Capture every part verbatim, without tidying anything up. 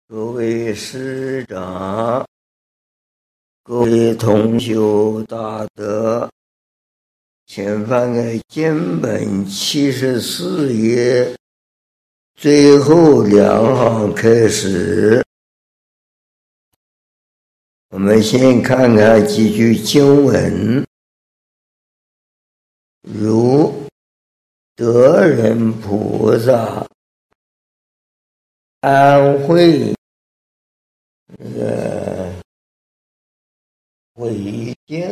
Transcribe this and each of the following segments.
各位师长，各位同修大德，请翻开经本七十四页最后两行开始。我们先看看几句经文，如德人菩萨安慧那个慧经，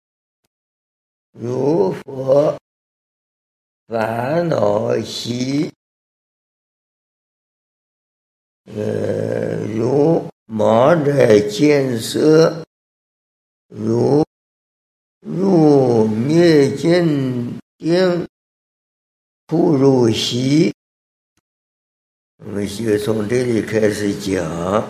如佛烦恼习，呃，如盲者见色，如入灭尽定，突入习。我们就从这里开始讲。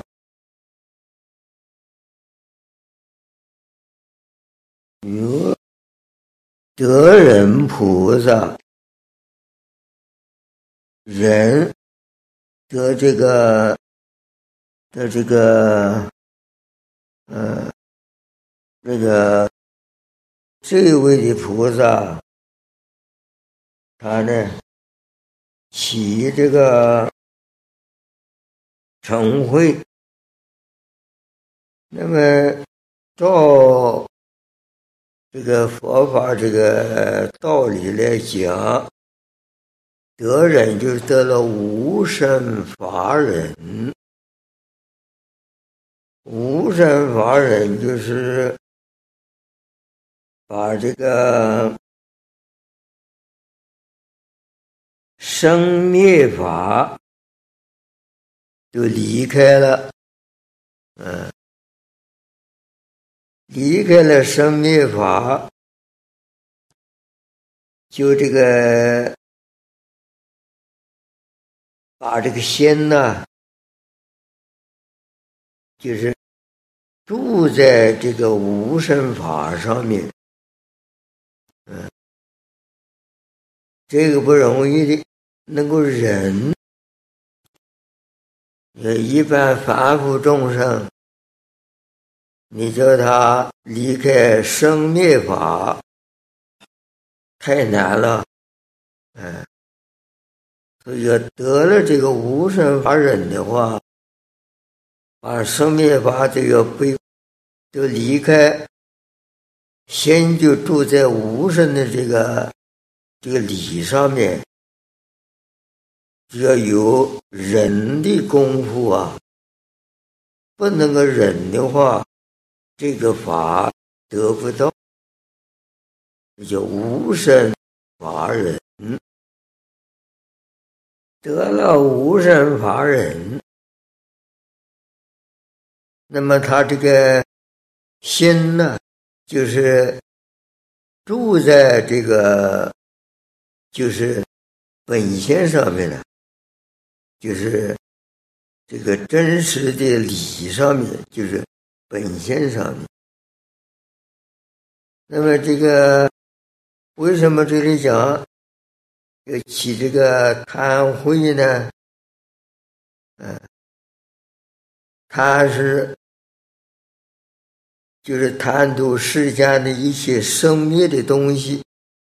如德人菩萨，人的这个的这个呃这个这位的菩萨，他呢起这个成慧，那么照这个佛法这个道理来讲，得人就是得了无生法忍。无生法忍就是把这个生灭法就离开了，嗯，离开了生灭法，就这个把这个心呢，就是住在这个无生法上面，嗯，这个不容易的，能够忍。一般凡夫众生，你叫他离开生灭法太难了，嗯，所以要得了这个无生法忍的话，把生灭法这个被就离开，心就住在无生的这个这个理上面。只要有忍的功夫啊，不能够忍的话，这个法得不到，这叫无生法忍。得了无生法忍，那么他这个心呢，就是住在这个就是本性上面了，就是这个真实的理上面，就是本性上面。那么这个为什么这里讲要起这个贪慧呢？嗯，贪是就是贪图世间的一切生灭的东西，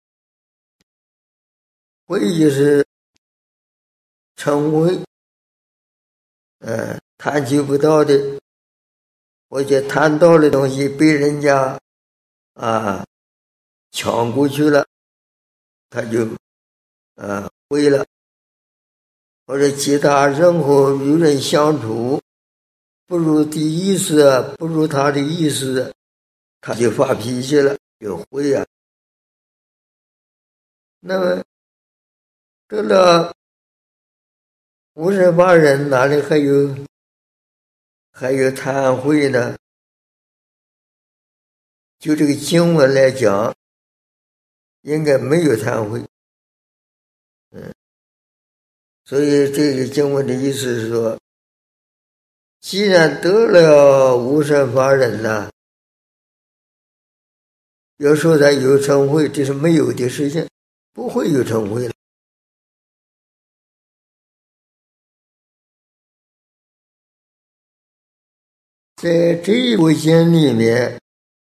慧就是成慧，嗯，贪求不到的，或者贪到的东西被人家啊抢过去了，他就啊慧了。或者其他任何与人相处不如的意思，不如他的意思，他就发脾气了，就会啊。那么得了无生法忍，哪里还有还有贪慧呢？就这个经文来讲，应该没有贪慧。嗯，所以这个经文的意思是说，既然得了无生法忍呢，要说他有成慧，这是没有的事情，不会有成慧了。 在这一部经里面，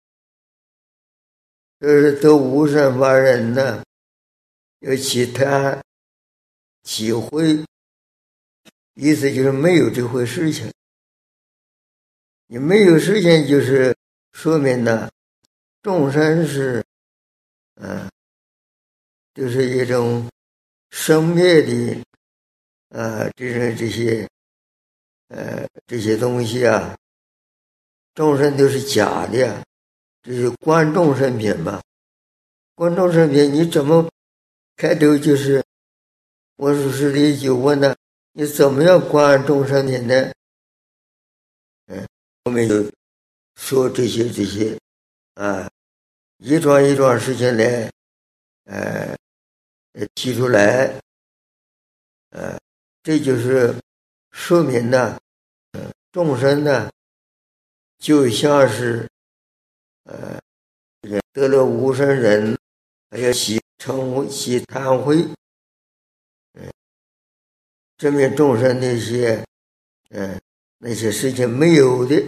就是得无生法忍呢，有其他体会，意思就是没有这回事情。你没有事情，就是说明呢，众生是，嗯、呃，就是一种生灭的，呃，这种这些，呃，这些东西啊，众生都是假的，这是观众生品嘛。观众生品，你怎么开头就是我属实的就问呢？你怎么样观众生品呢？嗯，我们就说这些这些啊，一桩一桩事情来，呃，提出来，呃，这就是说明呢，呃，众生呢，就像是，呃，得了无生忍，还有习嗔习贪恚，嗯，证明众生那些，嗯，那些事情没有的。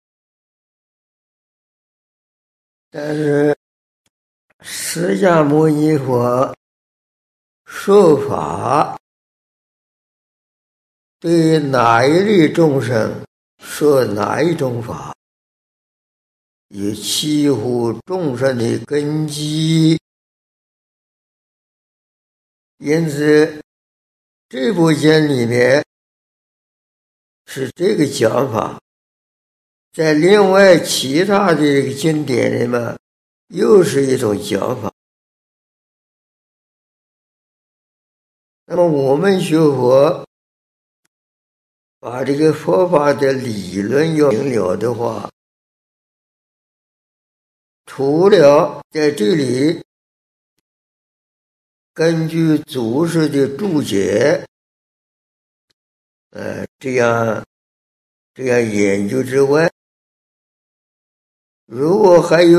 但是释迦牟尼佛说法，对哪一类众生说哪一种法，以契乎众生的根基。因此这部经里面是这个讲法，在另外其他的这个经典里面又是一种讲法。那么我们学佛，把这个佛法的理论要明了的话，除了在这里根据祖师的注解，呃，这样这样研究之外，如果还有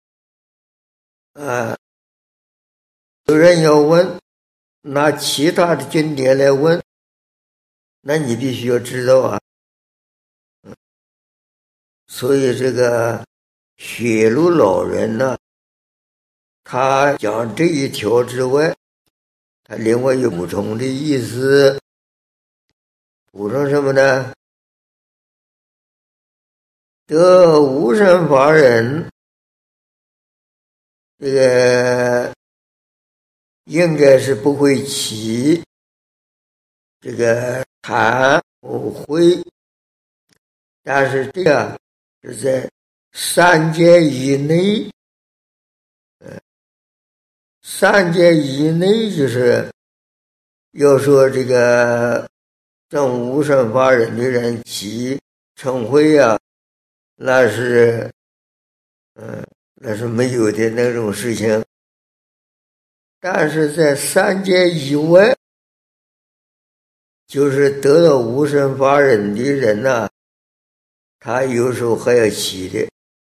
啊，有人要问，拿其他的经典来问，那你必须要知道啊。嗯，所以这个雪庐老人呢，他讲这一条之外，他另外有补充的意思。补充什么呢？得无生法忍，这个应该是不会起这个贪恚，但是这个是在三界以内，呃，三界以内就是要说这个证无生法忍的人起嗔恚啊，那是，嗯、呃，那是没有的那种事情。但是在三界以外，就是得到无生法忍的人呢、啊，他有时候还要起的。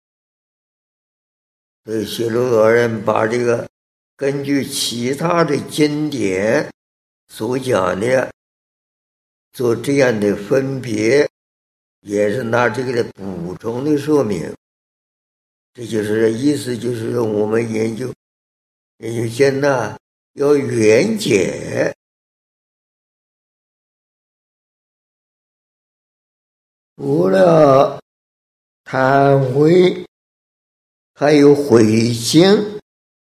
所以雪庐老人把这个根据其他的经典所讲的做这样的分别，也是拿这个来补充的说明。这就是意思，就是我们研究研究经呢，要圆解。除了贪悔，还有悔心。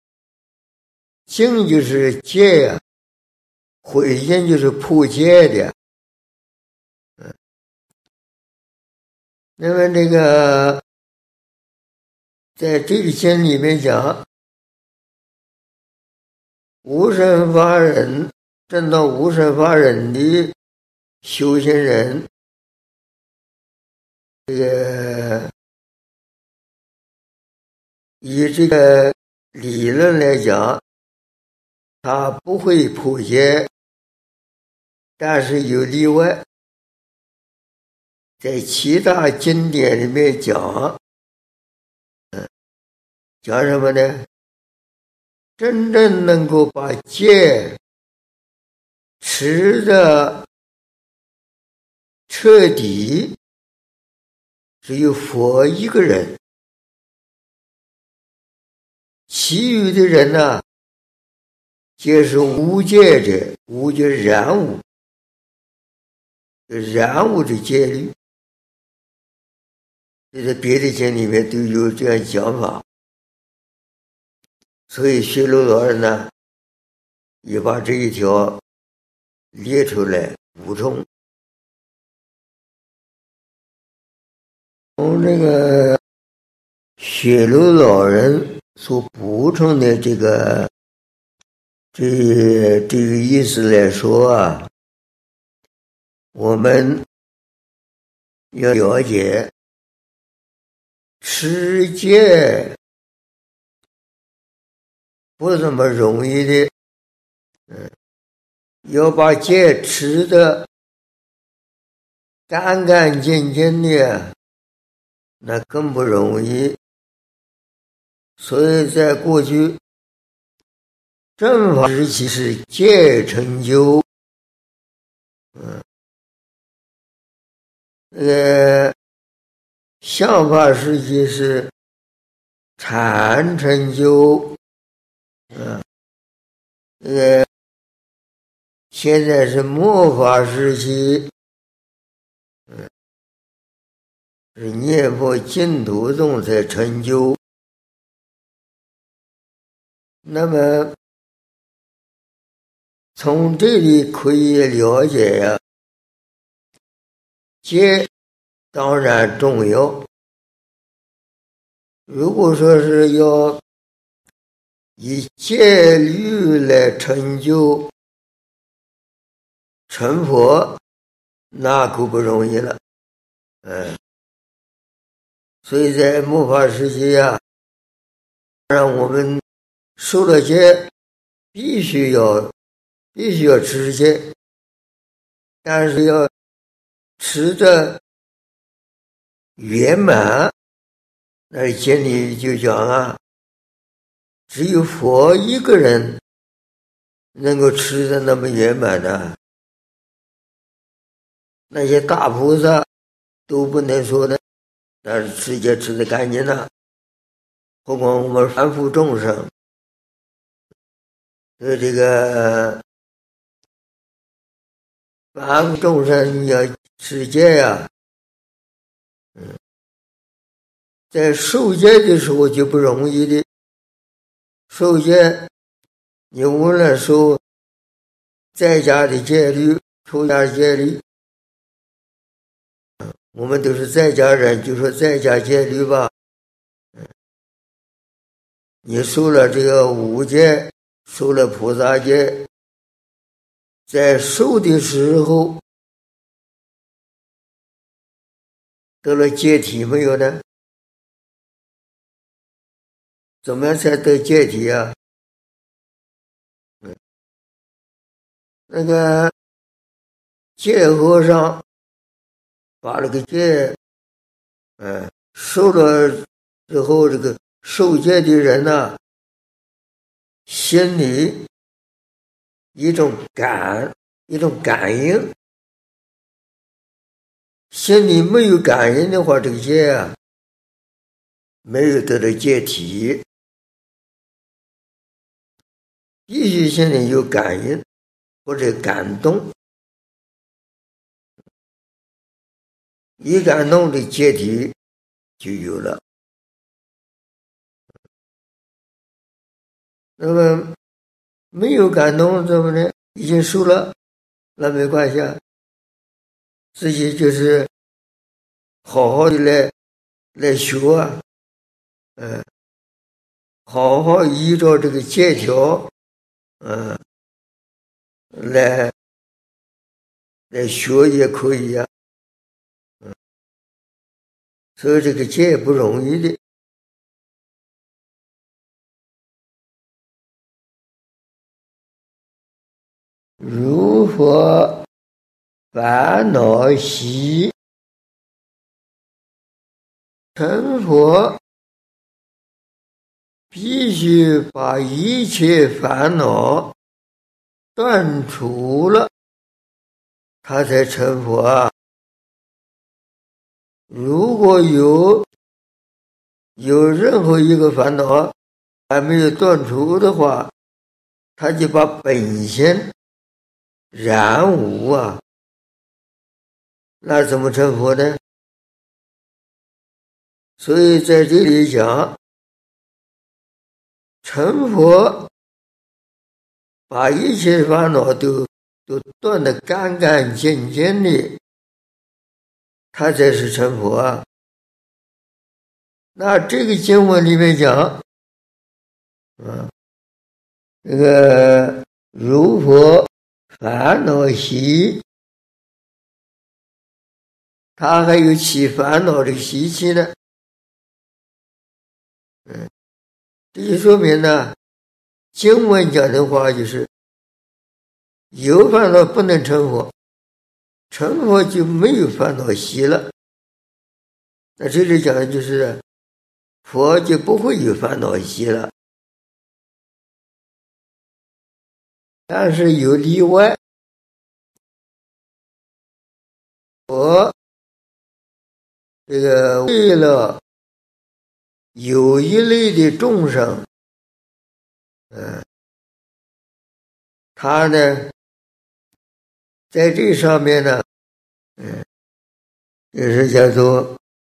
心就是戒呀、啊，悔心就是破戒的。嗯，那么这个在这个经里面讲，无生法忍，证到无生法忍的修行人，这个以这个理论来讲，他不会破戒，但是有例外。在其他经典里面讲，嗯，讲什么呢？真正能够把戒持的彻底， 只有佛一个人，其余的人呢，皆是无戒者，无就染污，染污的戒律。这在别的经里面都有这样讲法，所以学罗老人呢，也把这一条列出来补充。从这个雪楼老人所补充的这个这这个意思来说啊，我们要了解持戒不怎么容易的，嗯，要把戒持的干干净净的，那更不容易。所以在过去正法时期是戒成就，嗯，那个相法时期是禅成就，嗯，那个现在是末法时期，嗯，是念佛净土中才成就。那么从这里可以了解呀、啊，戒当然重要。如果说是要以戒律来成就成佛，那可不容易了。嗯，所以在末法时期啊，让我们受了戒，必须要必须要持戒，但是要持的圆满。那经里就讲啊，只有佛一个人能够持的那么圆满的，那些大菩萨都不能说的，但是持戒持的干净了，何况我们凡夫众生。所以这个凡夫众生要持戒呀、嗯，在受戒的时候就不容易的。受戒，你无论受在家的戒律、出家戒律，我们都是在家人，就说在家戒律吧。你受了这个五戒，受了菩萨戒，在受的时候得了戒体没有呢？怎么样才得戒体啊？嗯，那个戒和尚把那个戒，嗯，受了之后，这个受戒的人呢、啊，心里一种感，一种感应。心里没有感应的话，这个戒啊，没有得到戒体。必须心里有感应或者感动，一感动的戒体就有了。那么没有感动怎么呢？已经受了，那没关系啊，自己就是好好的来来学啊，嗯，好好依照这个戒条，嗯，来来学也可以啊，嗯，所以这个戒不容易的。如佛烦恼习，成佛必须把一切烦恼断除了，他才成佛啊。 如果有有任何一个烦恼还没有断除的话，他就把本性染污啊，那怎么成佛呢？所以在这里讲，成佛把一切烦恼都都断得干干净净的，他才是成佛啊。那这个经文里面讲，啊，这个如佛烦恼习，他还有起烦恼的习气呢。嗯，这就说明呢，经文讲的话就是有烦恼不能成佛，成佛就没有烦恼习了。那这里讲的就是佛就不会有烦恼习了。但是有例外，佛这个为了有一类的众生，嗯，他呢在这上面呢，嗯，就是叫做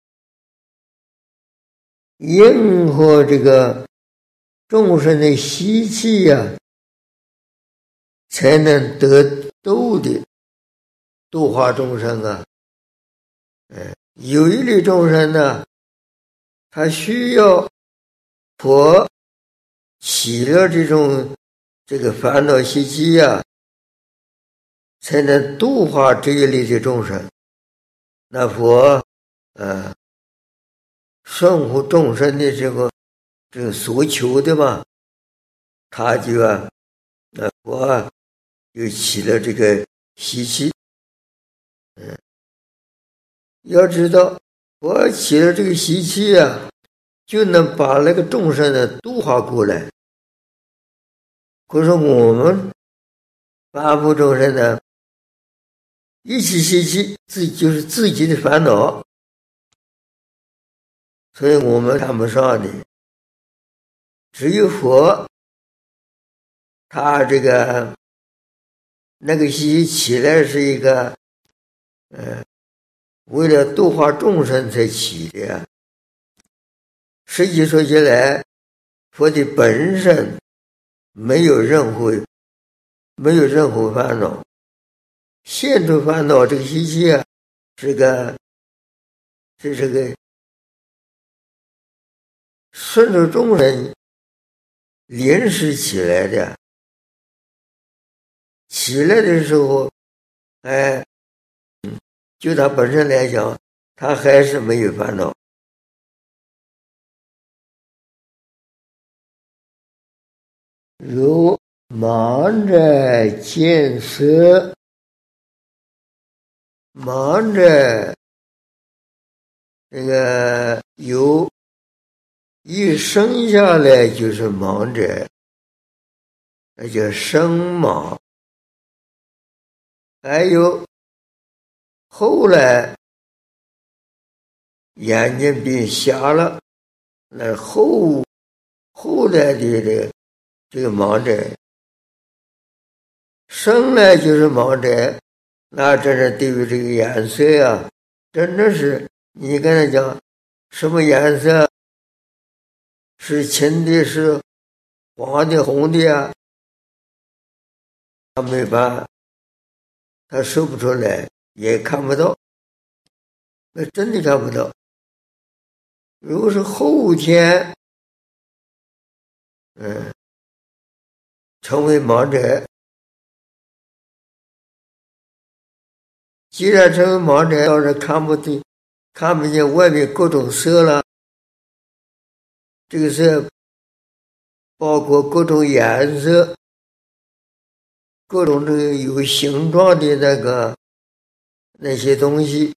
应和这个众生的习气呀、啊，才能得度的度化众生啊。嗯，有一类众生呢，他需要佛起了这种这个烦恼习气呀、啊，才能度化这一类的众生。那佛呃顺乎众生的这个这个所求的嘛，他就啊那佛啊就起了这个习气。嗯，要知道佛起了这个习气啊，就能把那个众生呢度化过来。可是我们凡夫众生呢，一起习气，自己就是自己的烦恼，所以我们看不上的。只有佛，他这个那个习气起来是一个，呃，为了度化众生才起的。实际说起来，佛的本身没有任何没有任何烦恼，现出烦恼这个习气啊，是个这是个顺着众生临时起来的。起来的时候，哎，就他本身来讲，他还是没有烦恼。如盲者见色，盲者这个有一生下来就是盲者，那叫生盲。还有后来眼睛变瞎了，那后后来的这个这个盲者，生来就是盲者，那真是对于这个颜色啊，真的是你跟他讲什么颜色，是青的，是黄的，红的啊，他没办法，他说不出来，也看不到，那真的看不到。如果是后天，嗯，成为盲者，既然成为盲者，要是看不见看不见外面各种色了，这个色包括各种颜色，各种这个有形状的那个那些东西，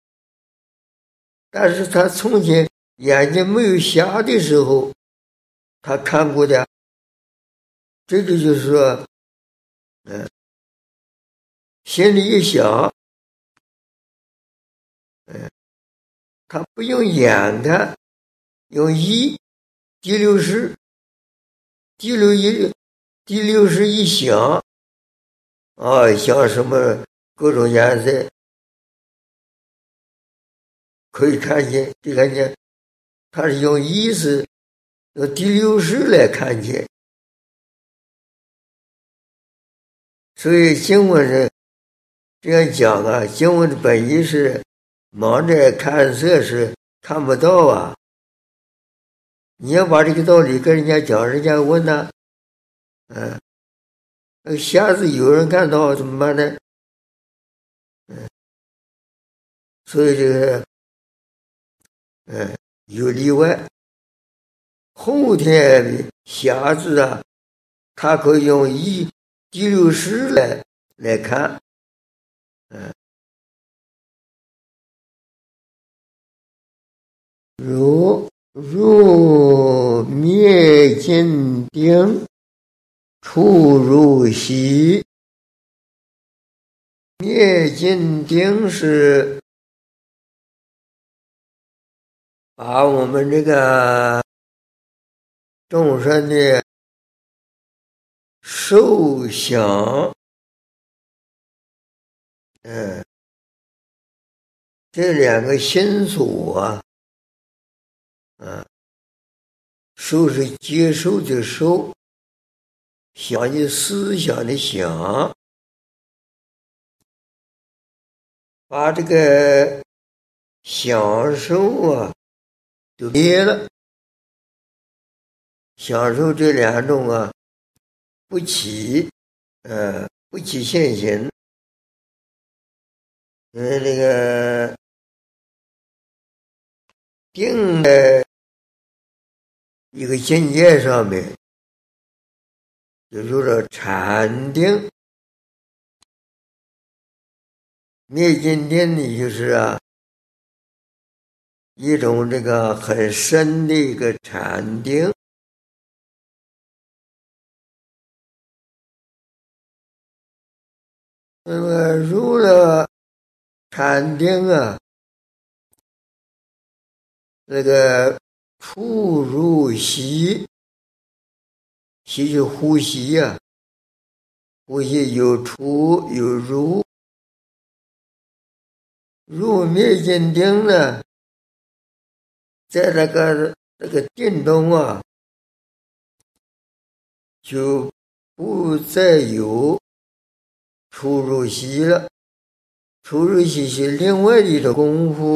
但是他从前眼睛没有瞎的时候，他看过的，这个就是说，嗯，心里一想，嗯， 他不用眼看，用一第六识，第六一第六识一想啊，像什么各种颜色可以看见，就看见他是用意识用第六识来看见。所以经文是这样讲啊，经文的本意是盲者看色是看不到啊。你要把这个道理跟人家讲，人家问呢，嗯，那瞎子有人看到怎么办呢？嗯，所以这个，嗯，有例外。后天的瞎子啊，他可以用一第六识来来看，嗯，如入灭尽定，出入息。灭尽定是把我们这个众生的受想，嗯，这两个心所啊，嗯，受是接受的受，想的思想的想，把这个享受啊就灭了，享受这两种啊不起，呃，不起现行。因为这个定在一个境界上面，就说了禅定。灭尽定呢，就是啊一种这个很深的一个禅定。那么入了禅定啊，那个出入息，息就呼吸呀、啊，呼吸有出有入。入灭尽定呢，在那个那个定中啊，就不再有出入息了。出入息是另外一种功夫，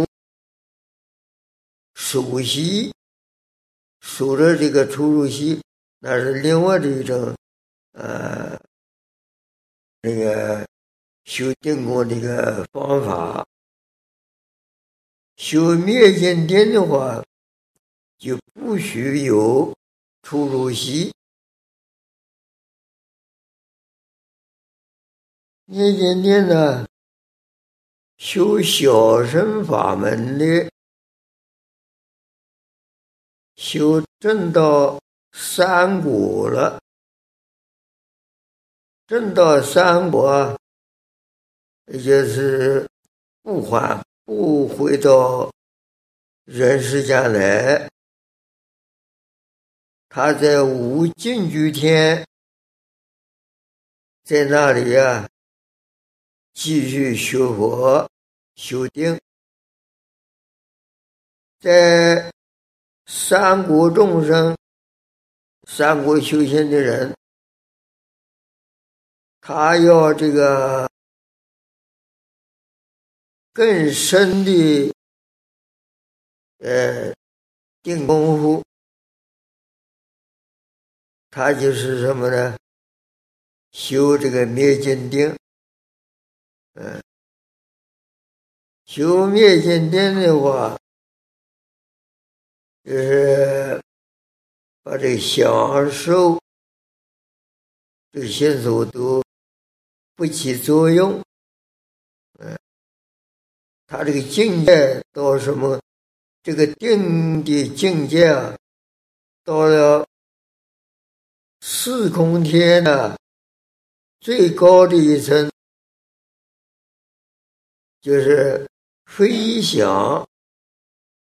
数息，数着这个出入息，那是另外的一种呃那个修定功的一个方法。修灭尽定的话，就不许有出入息。灭尽定呢，修小乘法门的，修证到三果了，证到三果，也就是不还不回到人世间来，他在无尽居天，在那里啊，继续学佛修定。在三国众生，三国修行的人，他要这个更深的呃定功夫，他就是什么呢？修这个灭尽定。嗯，修灭尽定的话，就是把这个享受这个心所都不起作用。嗯，他这个境界到什么？这个定的境界啊，到了四空天的最高的一层，就是飞翔。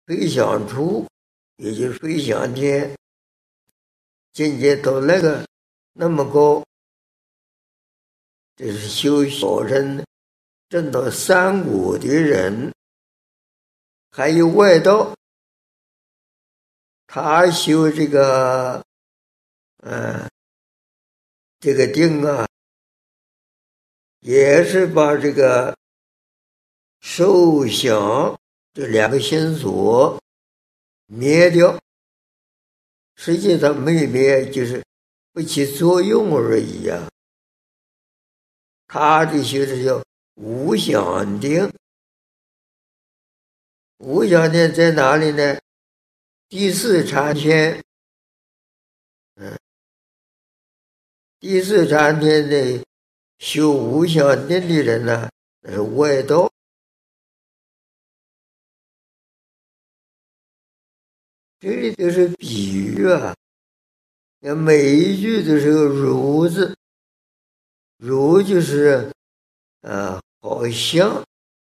飞翔处，也就是飞翔天，境界到那个那么高，这是修小乘证到三果的人。还有外道，他修这个呃这个定啊，也是把这个受想这两个心所灭掉，实际上没灭，就是不起作用而已啊。他这修的叫无想定。无想定在哪里呢？第四禅天，嗯，第四禅天的修无想定的人呢，那是外道。这里都是比喻啊，每一句都是个如字，如就是啊，好像。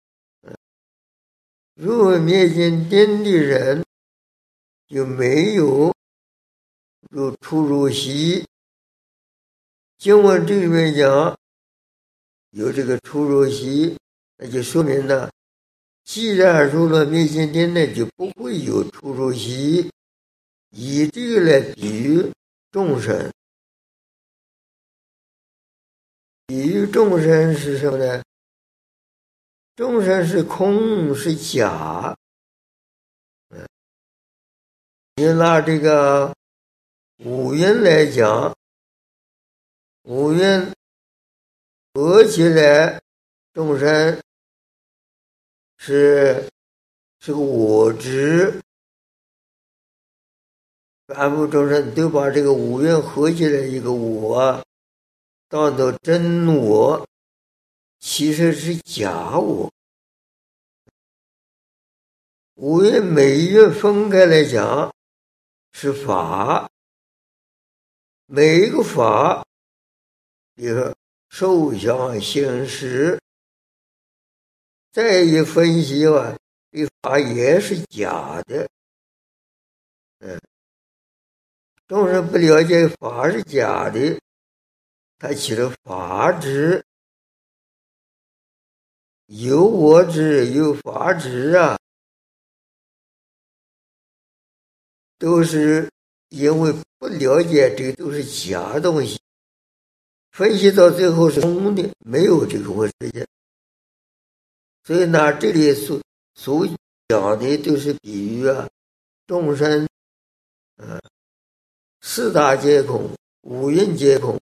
入灭尽定的人，就没有入出入息。经文这里面讲有这个出入息，那就说明呢，既然入了灭尽定呢，就不会有出入息。以这个来比喻众生，比喻众生是什么呢？众生是空，是假。嗯，你拿这个五蕴来讲，五蕴合起来，众生是是个我执。凡夫众生都把这个五蕴合起来一个我当作真我，其实是假我。五蕴每一蕴分开来讲是法，每一个法，比如说受想行识，再一分析吧，这法也是假的。嗯，众生不了解法是假的，他起了法执，有我执，有法执啊，都是因为不了解这个都是假东西，分析到最后是空的，没有这个回事的。所以呢，这里所所讲的都是比喻啊，众生，呃，四大皆空，五蕴皆空。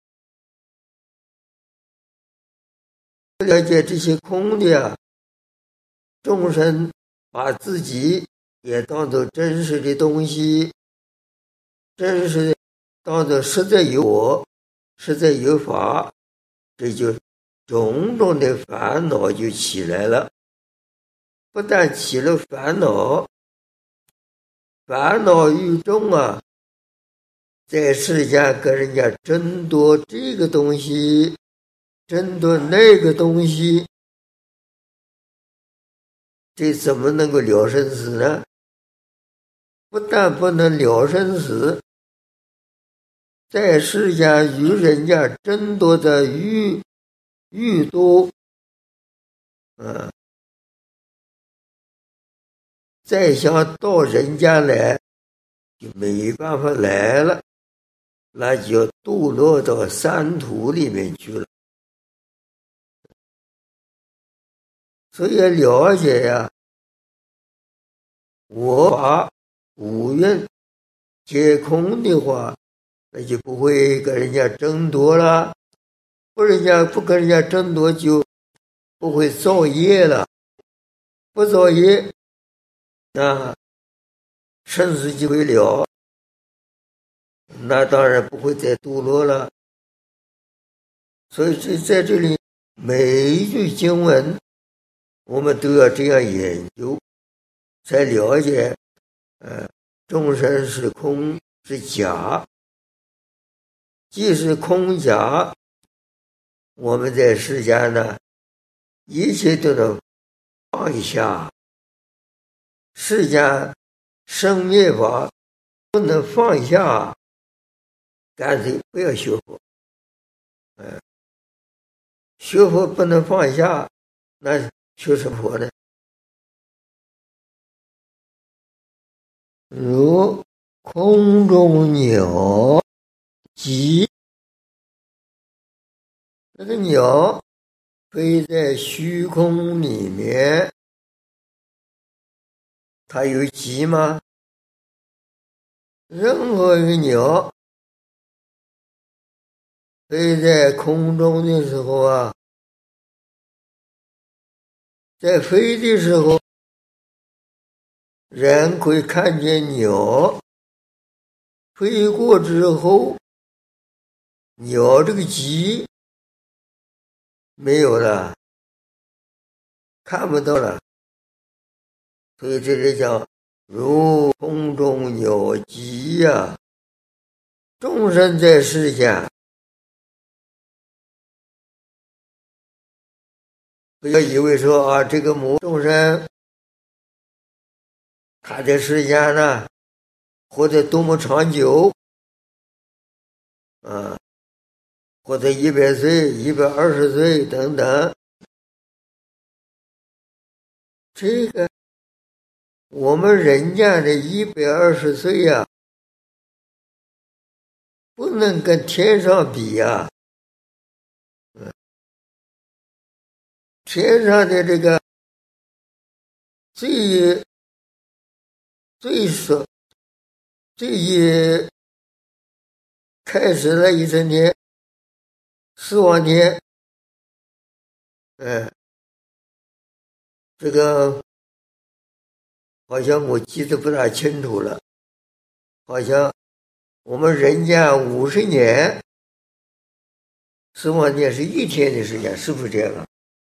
不了解这些空的啊，众生把自己也当作真实的东西，真实的当作实在有我，实在有法，这就种种的烦恼就起来了。不但起了烦恼，烦恼愈重啊，在世间跟人家争夺这个东西，争夺那个东西，这怎么能够了生死呢？不但不能了生死，在世间与人家争夺的愈愈多，嗯，再想到人家来就没办法来了，那就堕落到三途里面去了。所以了解呀、啊，我法五蕴皆空的话，那就不会跟人家争夺了，不人家不跟人家争夺，就不会造业了，不造业，那生死就会了，那当然不会再堕落了。所以这在这里每一句经文，我们都要这样研究，才了解，呃，众生是空是假。既是空假，我们在世间呢，一切都能放下， 世间生灭法不能放下，干脆不要学佛。嗯，学佛不能放下，那学什么佛呢？如空中鸟集，那个鸟飞在虚空里面，它有集吗？任何一个鸟飞在空中的时候啊，在飞的时候，人可以看见鸟飞过之后，鸟这个集没有了，看不到了。所以这里讲如空中鸟集呀、啊，众生在世间，不要以为说啊，这个某众生他在世间呢活得多么长久啊，活得一百岁、一百二十岁等等，这个我们人家的一百二十岁呀、啊，不能跟天上比呀、啊。嗯，天上的这个最最少最开始了一整天，四万天，嗯，这个好像我记得不大清楚了，好像我们人家五十年，四万天是一天的时间，是不是这样？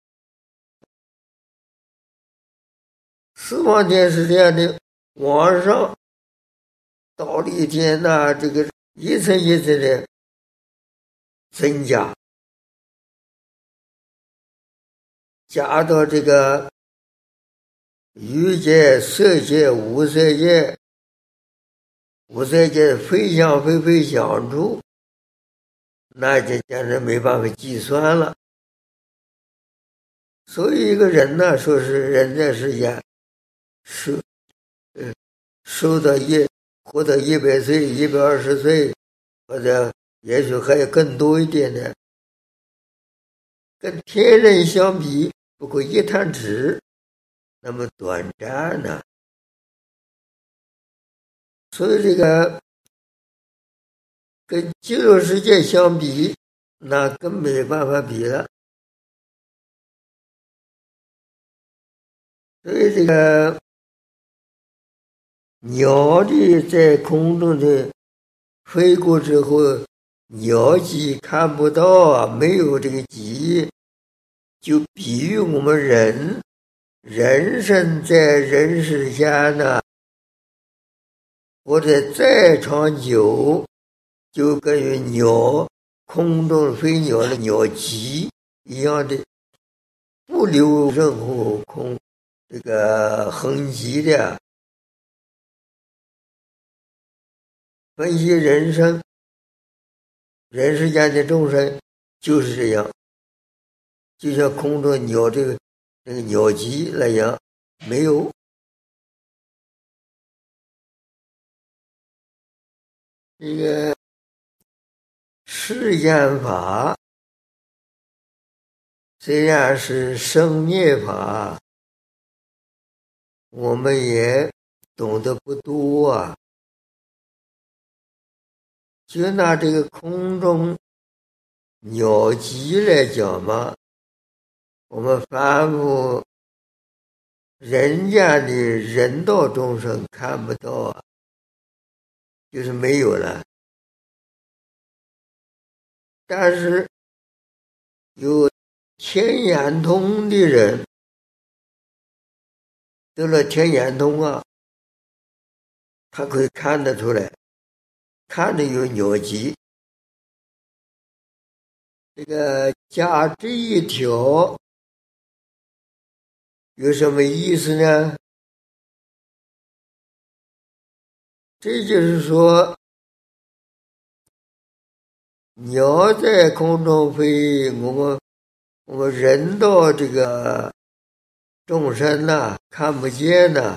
四万天是这样的，往上到了一天呢，这个一层一层的增加，加到这个欲界、色界、无色界，无色界非想非非想处，那就简直没办法计算了。所以一个人呢，说是人在世间受呃受到一活到一百岁、一百二十岁，或者也许还有更多一点的，跟天人相比，不过一弹指，那么短暂呢。所以这个跟极乐世界相比，那更没办法比了。所以这个鸟的在空中的飞过之后，鸟迹看不到啊，没有这个迹，就比喻我们人人生在人世间呢，或者再长久，就跟于鸟空中飞鸟的鸟迹一样的，不留任何空这个痕迹的。分析人生，人世间的众生就是这样，就像空中鸟这个这个鸟迹那样，没有。这个世间法虽然是生灭法，我们也懂得不多啊。就拿这个空中鸟迹来讲嘛，我们凡夫人家的人道众生看不到啊，就是没有了。但是有天眼通的人，得了天眼通啊，他可以看得出来，看着有鸟迹。这个加这一条有什么意思呢？ 这就是说，鸟在空中飞，我们我们人道这个众生呐、啊、看不见呐、啊，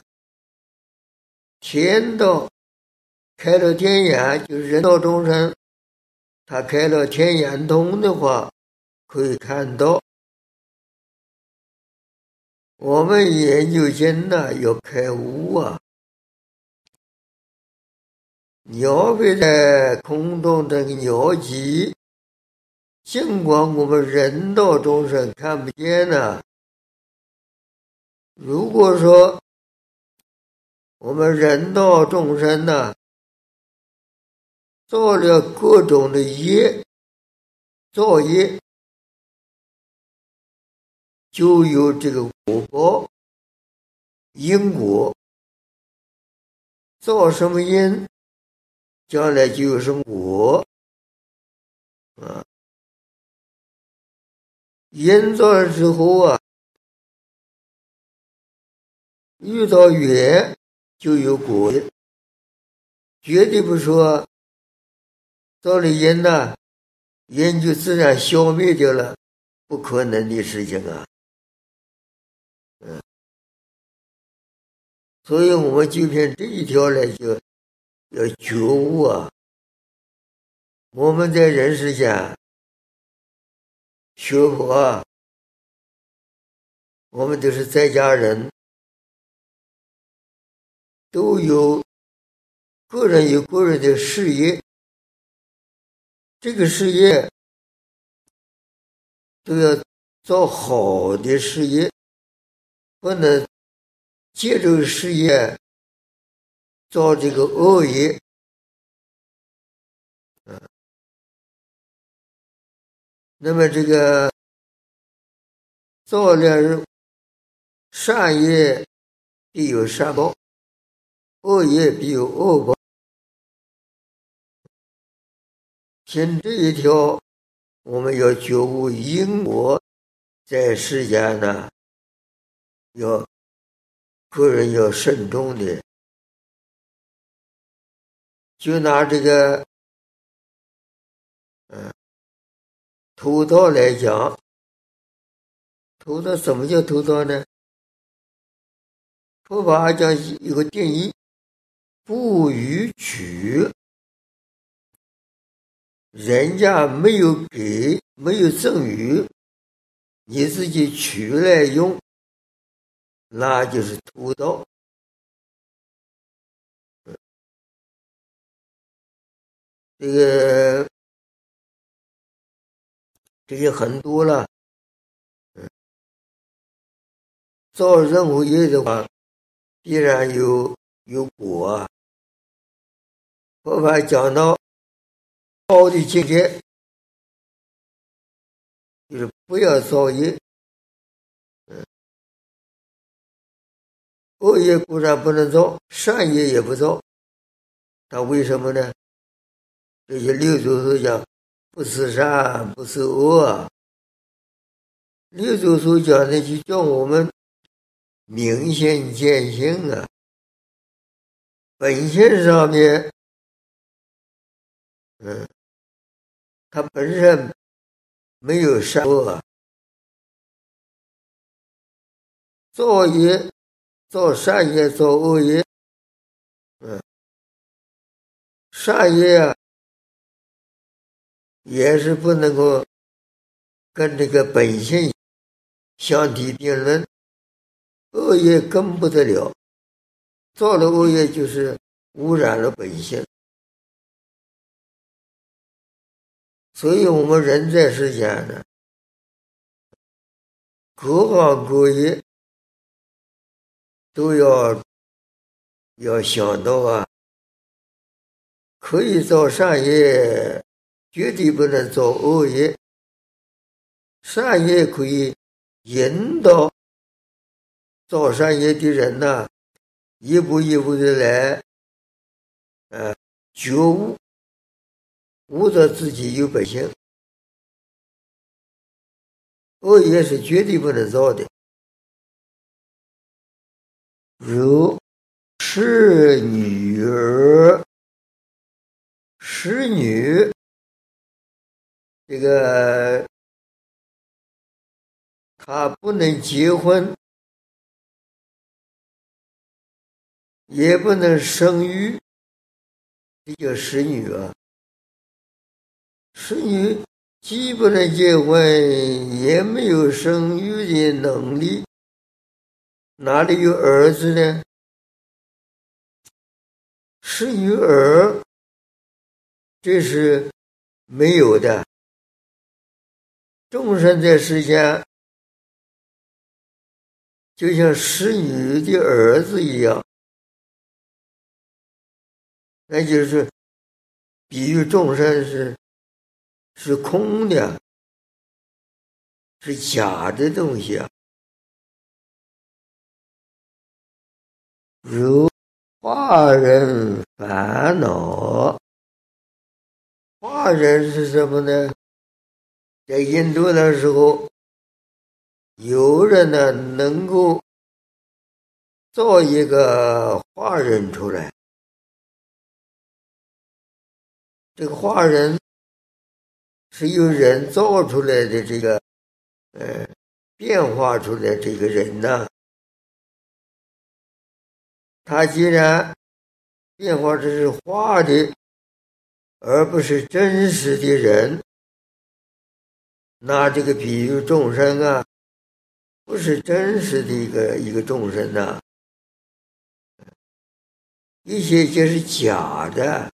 天道开了天眼，就是人道众生，他开了天眼通的话，可以看到。我们研究经呢、啊、要开悟啊。鸟飞在空中这个鸟迹，尽管我们人道众生看不见呢、啊，如果说我们人道众生呢、啊，造了各种的业造业，就有这个果报因果，造什么因，将来就有什么果啊。因造了之后啊，遇到缘就有果，绝对不说造了因呢，因就自然消灭掉了，不可能的事情啊。嗯，所以我们就凭这一条来就要觉悟啊。我们在人世间学佛啊，我们都是在家人，都有个人有个人的事业，这个事业都要做好的事业，不能借这个事业做这个恶业。嗯，那么这个做了善业必有善报，恶业必有恶报。凭这一条，我们要觉悟因果，在世间呢，要个人要慎重的。就拿这个嗯偷盗来讲，偷盗什么叫偷盗呢？佛法讲有个定义，不予取，人家没有给，没有赠予，你自己取来用，那就是偷盗。这个这些很多了。造任何业的话，必然有有果啊。佛法讲到高的境界，就是不要造业。嗯，恶业固然不能造，善业也不造。他为什么呢？这些六祖所讲，不思善，不思恶。六祖所讲的就叫我们明心见性啊，本性上面，嗯，它本身没有善恶啊。造业，造善业，造恶业，嗯，善业啊，也是不能够跟这个本性相提并论，恶业更不得了。造了恶业就是污染了本性。所以我们人在世间呢，各行各业都要要想到啊，可以造善业，绝对不能造恶业。善业可以引导造善业的人呢、啊，一步一步的来，呃，觉悟，悟到自己有本性。恶业是绝对不能造的。如是女儿使女，这个她不能结婚，也不能生育，这叫使女啊。使女既不能结婚，也没有生育的能力，哪里有儿子呢？使女儿，这是没有的。众生在世间，就像使女的儿子一样，那就是比喻众生是是空的，是假的东西啊。如化人烦恼，化人是什么呢？在印度的时候，有人呢能够造一个化人出来，这个化人是由人造出来的，这个呃变化出来这个人呢，他既然变化只是画的，而不是真实的人，那这个比喻众生啊，不是真实的一个一个众生呐、啊，一些就是假的。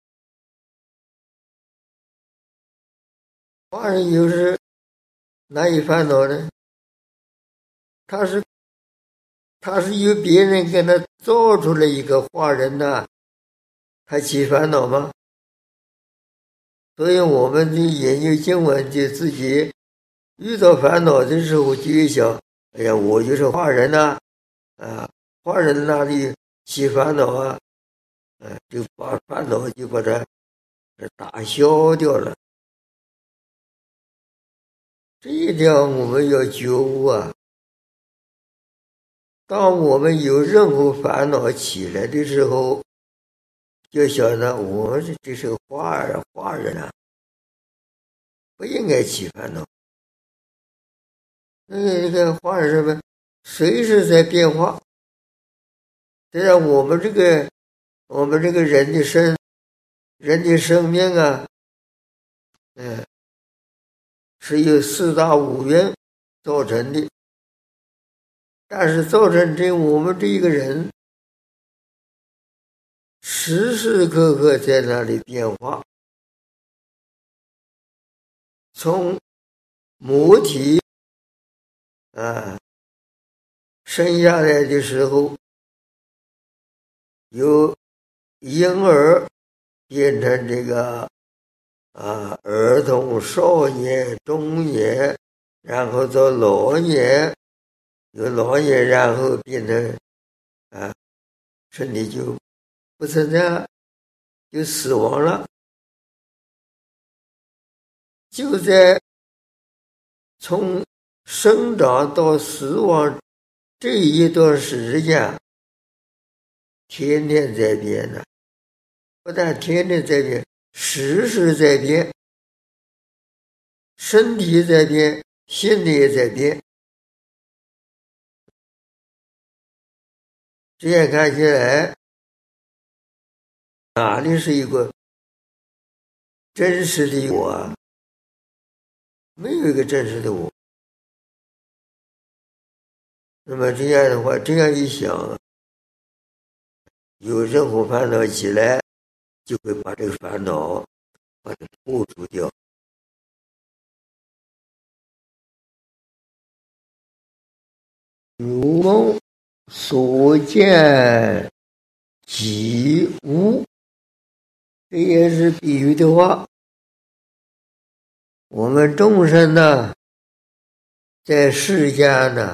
化人有时难以烦恼呢，他是他是由别人给他造出来一个化人呐、啊，他起烦恼吗？所以我们的研究经文，就自己遇到烦恼的时候，就一想，哎呀，我就是化人呐、啊，啊，化人哪里起烦恼啊？啊，就把烦恼就把它打消掉了。这一点我们要觉悟啊！当我们有任何烦恼起来的时候，就想着我们这是化人化人啊，不应该起烦恼。那个那个化人什么？随时在变化。虽然我们这个我们这个人的生人的生命啊，嗯，是由四大五蕴造成的，但是造成这我们这一个人时时刻刻在那里变化，从母体啊生下来的时候，由婴儿变成这个啊儿童、少年、中年，然后到老年，由老年然后变成啊身体就不存在，就死亡了。就在从生长到死亡这一段时间，天天在变呢，不但天天在变，时时在变，身体在变，心里也在变。这样看起来，哪里是一个真实的我啊？没有一个真实的我。那么这样的话，这样一想，有任何烦恼起来，就会把这个烦恼把它破除掉。如梦所见即无，这也是比喻的话。我们众生呢，在世间呢，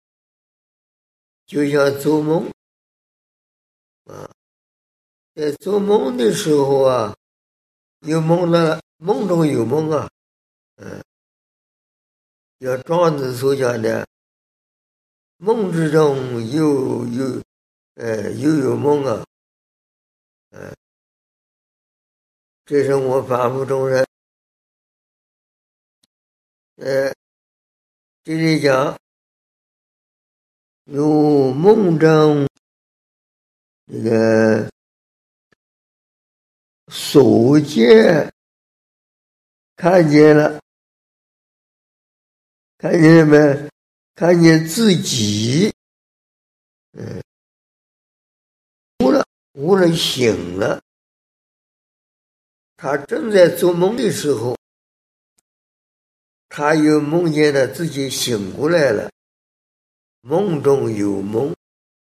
就像做梦啊，在做梦的时候啊，有梦了，梦中有梦啊，嗯，像庄子所讲的，梦之中又有呃又有梦啊，嗯， 这是我凡夫众生。呃，这里讲如梦中这个所见，看见了，看见什么？看见自己，嗯，悟了，悟了，醒了。他正在做梦的时候，他又梦见了自己醒过来了，梦中有梦，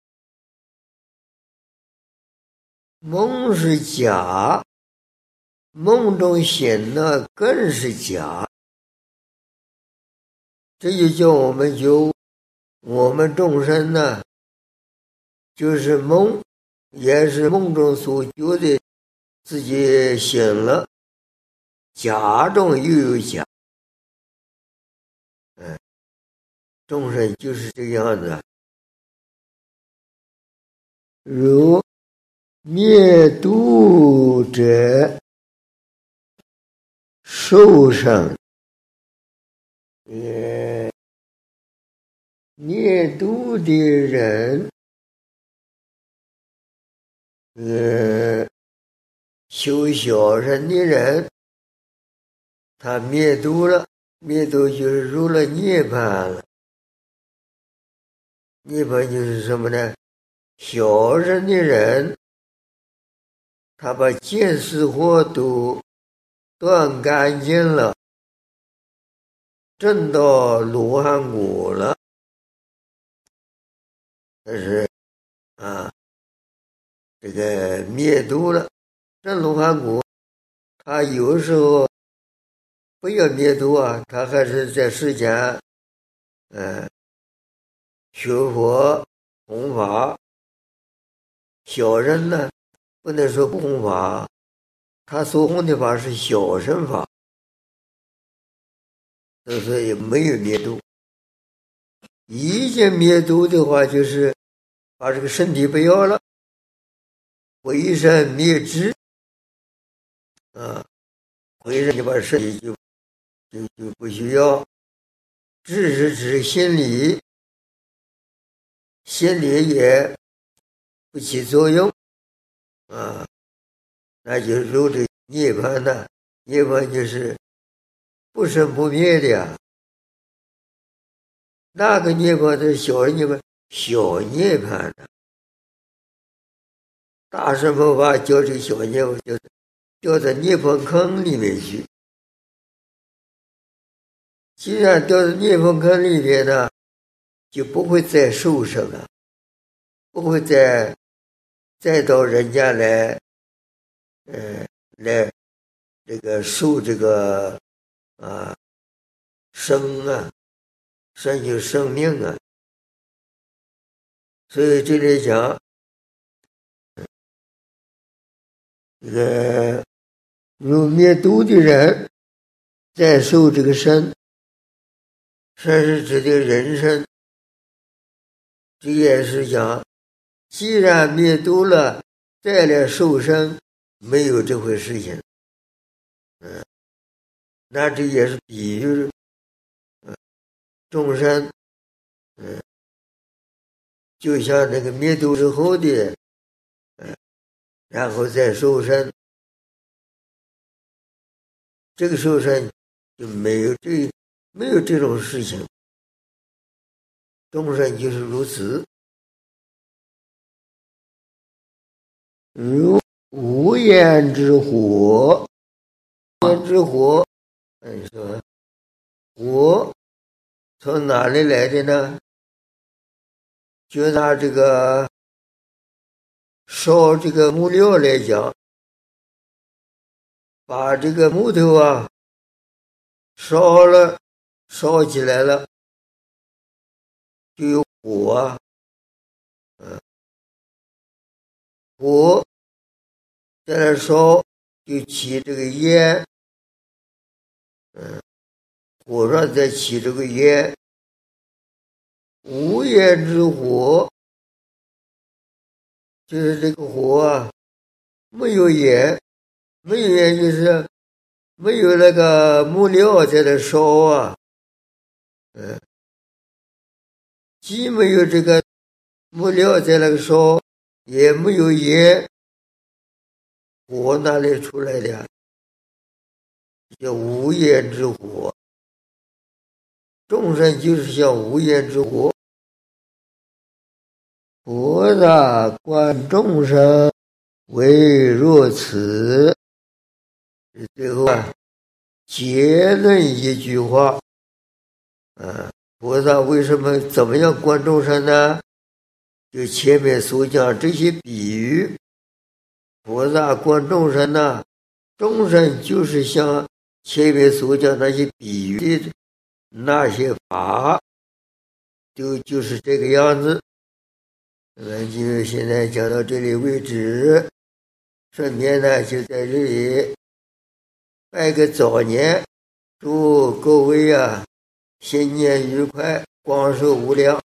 梦是假，梦中醒了更是假。这就叫我们就我们众生呢，就是梦，也是梦中所觉的自己醒了，假中又有假。嗯，众生就是这个样子。如灭度者受生，也灭度的人，呃，修小乘的人，他灭度了，灭度就是入了涅槃了。涅槃就是什么呢？小乘的人，他把见思惑都断干净了，证到罗汉果了。但是啊，这个灭度了，证罗汉果，他有时候不要灭度啊，他还是在世间，呃，学佛弘法。小人呢，不能说不弘法，他所弘的法是小乘法，所以没有灭度。一见灭度的话，就是把这个身体不要了，毁身灭智啊，毁身就把身体就就就不需要。智是指心理，心理也不起作用啊，那就入这涅槃呢。涅槃就是不生不灭的呀。那个涅槃是小涅槃，小涅槃的。大乘佛法叫这个小涅槃，叫掉到涅槃坑里面去。既然掉到涅槃坑里面呢，就不会再受生了，不会再再到人家来，呃，来这个受这个啊生啊，生就生命啊。所以这里讲，这个入灭度的人再受这个生，生是指的人生。这也是讲，既然灭度了，再来受生，没有这回事情。嗯，那这也是比喻，嗯，众生，嗯，就像那个灭度之后的，嗯，然后再受生，这个受生就没有这没有这种事情。众生就是如此。如无烟之火，烟之火，你说火从哪里来的呢？就拿这个烧这个木料来讲，把这个木头啊烧了，烧起来了，就有火啊，嗯，火在那烧，就起这个烟，嗯，火上再起这个烟。无烟之火，就是这个火啊，没有烟， 没有原因就是没有那个木料在那烧啊，嗯，既没有这个木料在那个烧，也没有烟，火哪里出来的？叫无烟之火。众生就是像无烟之火。菩萨观众生为若此。最后啊，结论一句话，啊，菩萨为什么怎么样观众生呢？就前面所讲这些比喻，菩萨观众生呢，众生就是像前面所讲那些比喻的那些法，就就是这个样子。我们就现在讲到这里为止，顺便呢就在这里拜个早年，祝各位啊新年愉快，光寿无量。